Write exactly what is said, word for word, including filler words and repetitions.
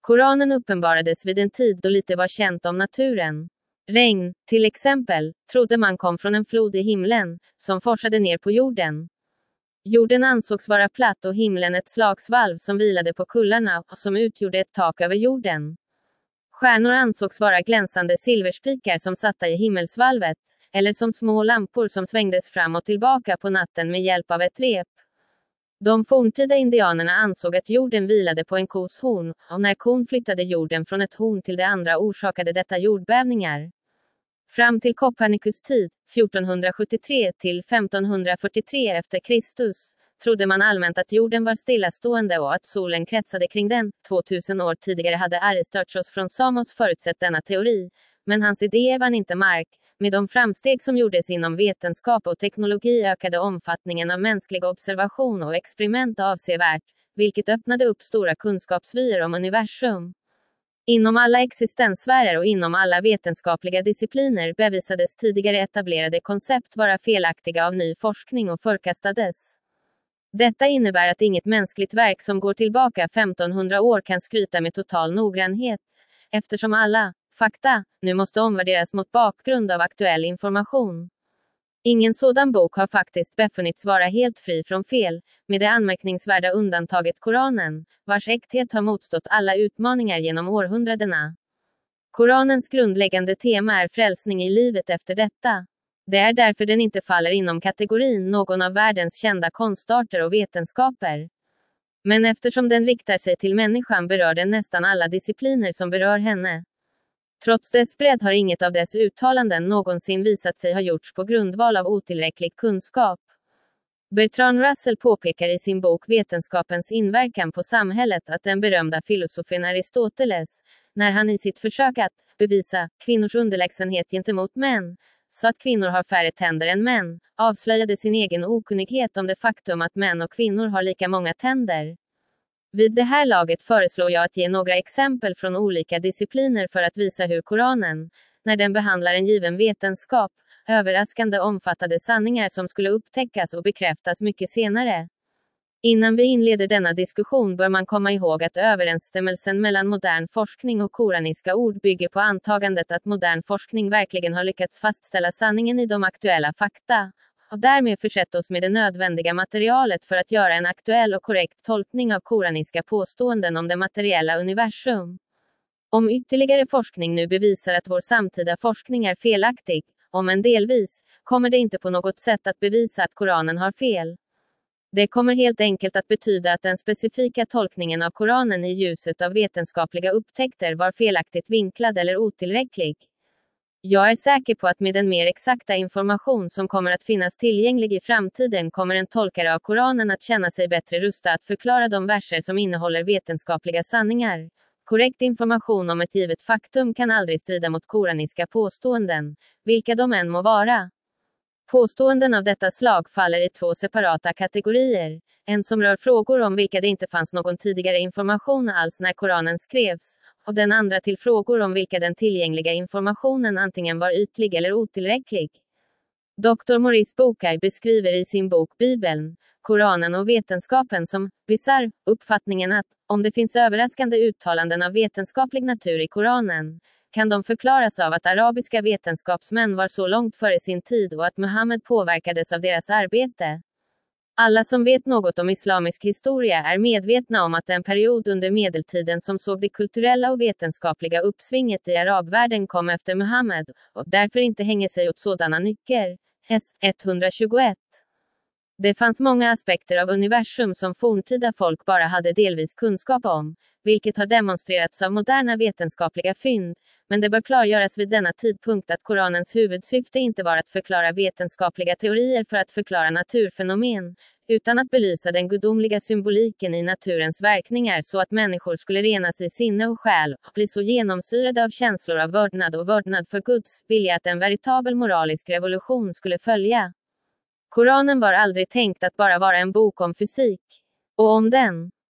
Koranen uppenbarades vid en tid då lite var känt om naturen. Regn, till exempel, trodde man kom från en flod i himlen, som forsade ner på jorden. Jorden ansågs vara platt och himlen ett slagsvalv som vilade på kullarna och som utgjorde ett tak över jorden. Stjärnor ansågs vara glänsande silverspikar som satta i himmelsvalvet, eller som små lampor som svängdes fram och tillbaka på natten med hjälp av ett rep. De forntida indianerna ansåg att jorden vilade på en kos horn, och när kon flyttade jorden från ett horn till det andra orsakade detta jordbävningar. Fram till Kopernikus tid, fjortonhundrasjuttiotre till femtonhundrafyrtiotre efter Kristus, trodde man allmänt att jorden var stillastående och att solen kretsade kring den. tvåtusen år tidigare hade Aristoteles från Samos förutsett denna teori, men hans idéer vann inte mark. Med de framsteg som gjordes inom vetenskap och teknologi ökade omfattningen av mänsklig observation och experiment avsevärt, vilket öppnade upp stora kunskapsvyer om universum. Inom alla existenssfärer och inom alla vetenskapliga discipliner bevisades tidigare etablerade koncept vara felaktiga av ny forskning och förkastades. Detta innebär att inget mänskligt verk som går tillbaka femtonhundra år kan skryta med total noggrannhet, eftersom alla fakta nu måste omvärderas mot bakgrund av aktuell information. Ingen sådan bok har faktiskt befunnits vara helt fri från fel, med det anmärkningsvärda undantaget Koranen, vars äkthet har motstått alla utmaningar genom århundradena. Koranens grundläggande tema är frälsning i livet efter detta. Det är därför den inte faller inom kategorin någon av världens kända konstarter och vetenskaper. Men eftersom den riktar sig till människan berör den nästan alla discipliner som berör henne. Trots dess bredd har inget av dess uttalanden någonsin visat sig ha gjorts på grundval av otillräcklig kunskap. Bertrand Russell påpekar i sin bok Vetenskapens inverkan på samhället att den berömda filosofen Aristoteles, när han i sitt försök att bevisa kvinnors underlägsenhet gentemot män, så att kvinnor har färre tänder än män, avslöjade sin egen okunnighet om det faktum att män och kvinnor har lika många tänder. Vid det här laget föreslår jag att ge några exempel från olika discipliner för att visa hur Koranen, när den behandlar en given vetenskap, överraskande omfattade sanningar som skulle upptäckas och bekräftas mycket senare. Innan vi inleder denna diskussion bör man komma ihåg att överensstämmelsen mellan modern forskning och koraniska ord bygger på antagandet att modern forskning verkligen har lyckats fastställa sanningen i de aktuella fakta, och därmed försett oss med det nödvändiga materialet för att göra en aktuell och korrekt tolkning av koraniska påståenden om det materiella universum. Om ytterligare forskning nu bevisar att vår samtida forskning är felaktig, om än delvis, kommer det inte på något sätt att bevisa att Koranen har fel. Det kommer helt enkelt att betyda att den specifika tolkningen av Koranen i ljuset av vetenskapliga upptäckter var felaktigt vinklad eller otillräcklig. Jag är säker på att med den mer exakta information som kommer att finnas tillgänglig i framtiden kommer en tolkare av Koranen att känna sig bättre rustad att förklara de verser som innehåller vetenskapliga sanningar. Korrekt information om ett givet faktum kan aldrig strida mot koraniska påståenden, vilka de än må vara. Påståenden av detta slag faller i två separata kategorier. En som rör frågor om vilka det inte fanns någon tidigare information alls när Koranen skrevs, och den andra till frågor om vilka den tillgängliga informationen antingen var ytlig eller otillräcklig. doktor Maurice Bucaille beskriver i sin bok Bibeln, Koranen och vetenskapen som bisarr uppfattningen att, om det finns överraskande uttalanden av vetenskaplig natur i Koranen, kan de förklaras av att arabiska vetenskapsmän var så långt före sin tid och att Muhammed påverkades av deras arbete. Alla som vet något om islamisk historia är medvetna om att den period under medeltiden som såg det kulturella och vetenskapliga uppsvinget i arabvärlden kom efter Muhammed, och därför inte hänger sig åt sådana nycker. S etthundratjugoett. Det fanns många aspekter av universum som forntida folk bara hade delvis kunskap om, vilket har demonstrerats av moderna vetenskapliga fynd, men det bör klargöras vid denna tidpunkt att Koranens huvudsyfte inte var att förklara vetenskapliga teorier för att förklara naturfenomen, utan att belysa den gudomliga symboliken i naturens verkningar så att människor skulle renas i sinne och själ, och bli så genomsyrade av känslor av vördnad och vördnad för Guds vilja att en veritabel moralisk revolution skulle följa. Koranen var aldrig tänkt att bara vara en bok om fysik. Och om den